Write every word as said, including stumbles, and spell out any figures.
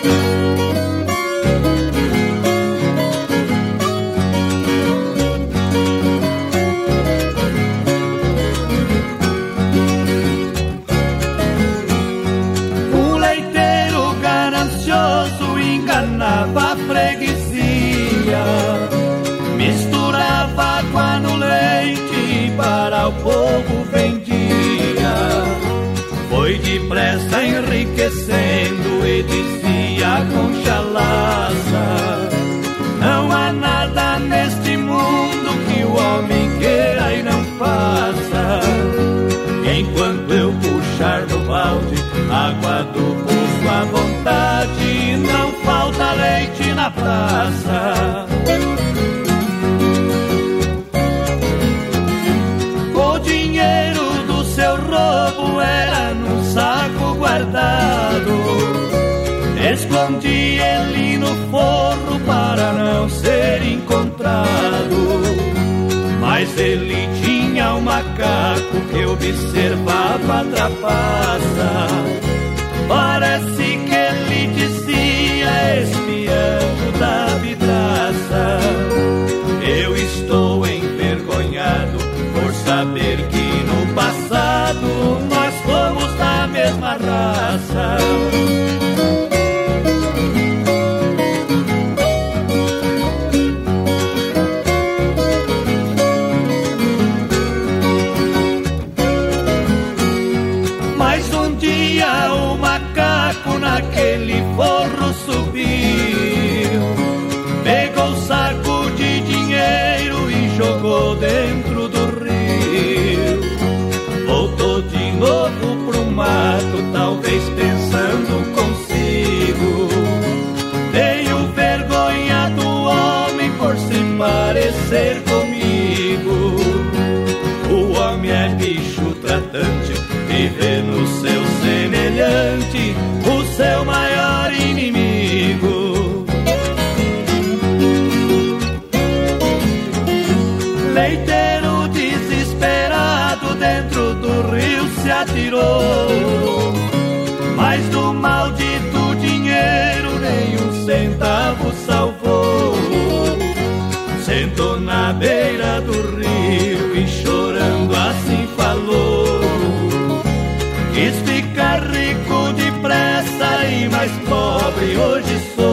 enganava a freguesia, misturava água no leite e para o povo vendia. Foi depressa enriquecendo e dizia com chalaça: não há nada neste mundo que o homem queira e não faça. Enquanto eu puxar do balde água do poço à vontade, não falta leite na praça. O dinheiro do seu roubo era num saco guardado, escondi ele no forro para não ser encontrado. Mas ele tinha um macaco que observava a trapaça. Parece que ele dizia, espiando da vidraça: eu estou envergonhado por saber que no passado nós fomos da mesma raça. Naquele forro subiu, pegou o saco de dinheiro e jogou dentro do rio. Voltou de novo pro mato, talvez pensando consigo: tenho vergonha do homem por se parecer comigo. O homem é bicho tratante, vive no seu semelhante, o seu maior inimigo. Leiteiro desesperado dentro do rio se atirou, mas do maldito dinheiro nem um centavo salvou. Sentou na beira do rio e chorando assim falou: quis ficar rico depressa e mais pobre hoje sou.